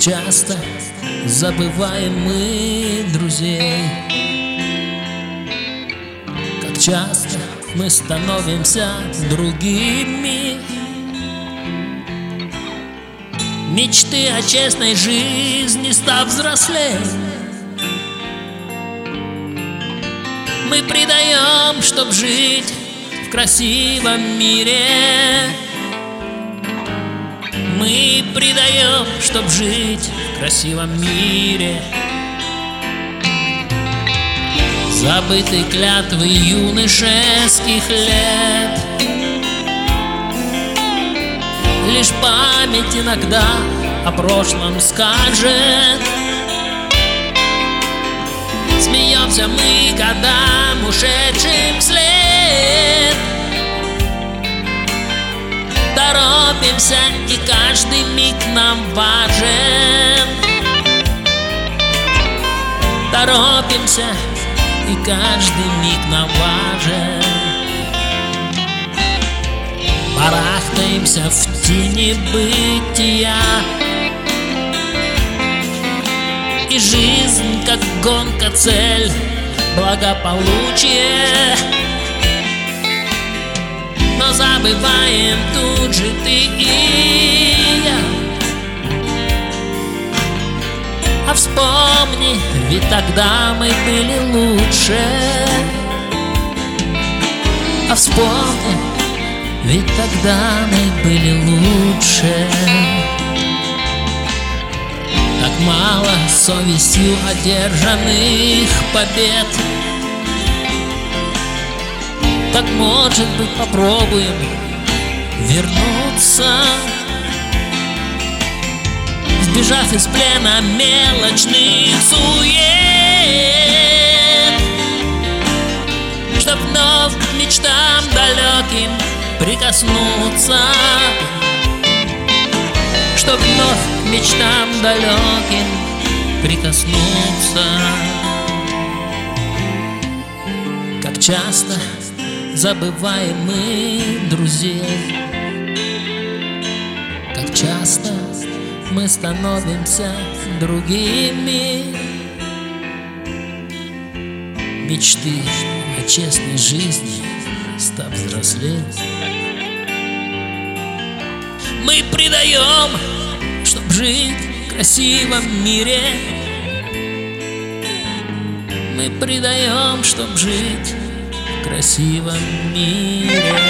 часто забываем мы друзей, как часто мы становимся другими. Мечты о честной жизни, став взрослее, мы предаем, чтоб жить в красивом мире. Мы предаем, чтоб жить в красивом мире. Забыты клятвы юношеских лет, лишь память иногда о прошлом скажет. Смеемся мы годам ушедшим вслед, торопимся, и каждый миг нам важен. Торопимся, и каждый миг нам важен. Барахтаемся в тени бытия, и жизнь, как гонка, цель, благополучие. Но забываем тут же ты и я. А вспомни, ведь тогда мы были лучше. А вспомни, ведь тогда мы были лучше. Так мало совестью одержанных побед. Так, может быть, попробуем вернуться, сбежав из плена мелочных сует, чтоб вновь к мечтам далеким прикоснуться, чтоб вновь к мечтам далеким прикоснуться. Как часто забываем мы друзей, как часто мы становимся другими. Мечты о честной жизни, став взрослеть, мы предаем, чтоб жить в красивом мире. Мы предаем, чтоб жить в красивом мире.